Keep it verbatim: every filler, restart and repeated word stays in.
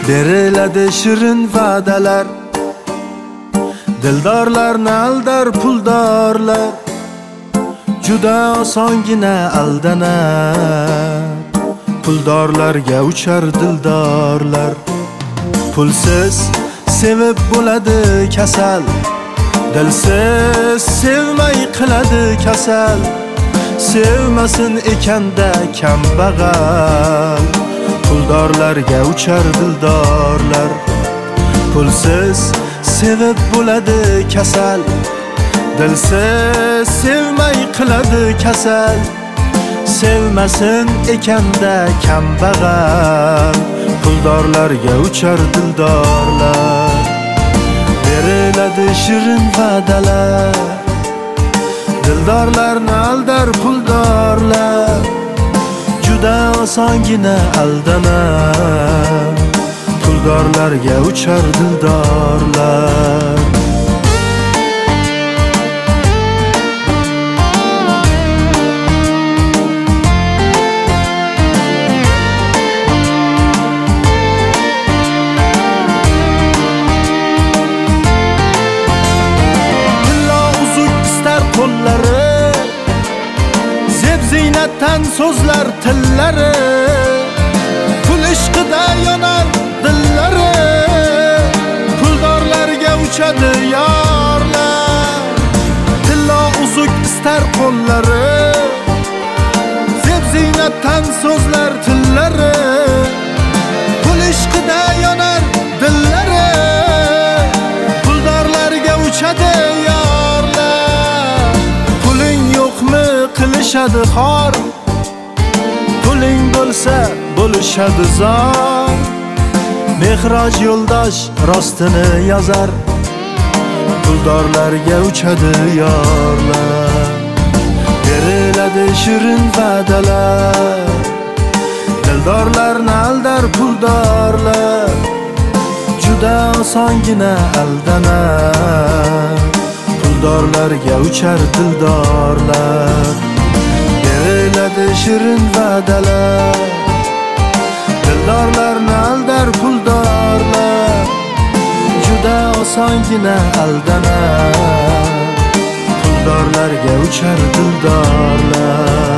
beriladi shirin va'dalar, dildorlarni aldar puldorlar, juda osongina aldanar. Puldorlarga uchar dildorlar, pulsiz sevib bo'ladi kasal, dilsiz sevmay qiladi kasal. Sevmasin ekanda kambag'al, puldorlarga uchar dildorlar, pulsiz sevib bo'ladi kasal, dilsiz sevmay qiladi kasal. Sevmasin ekanda kambag'al, puldorlarga uchar dildorlar. Beriladi shirin va'dalar, dildorlarni aldar puldorlar, juda osongina aldanar. Puldorlarga uchar dildorlar. Qo'llari zeb ziynatdan so'zlar tillari, pul ishqida yonar dillari, puldorlarga uchadi yorlar. Tillo uzuk istar qo'llari, zeb ziynatdan so'zlar tillari, pul ishqida yonar dillari, puldorlarga uchadi yorlar. Qilishadi xor, puling bo'lsa bo'lishadi zor. Mehroj yo'ldosh rostini yozar, puldorlarga uchadi yorlar. Beriladi shirin va'dalar, dildorlarni aldar puldorlar, juda osongina aldanar. Puldorlarga uchar dildorlar. Beriladi shirin va'dalar, dildorlarni aldar puldorlar, juda osongina aldanar. Puldorlarga uchar dildorlar.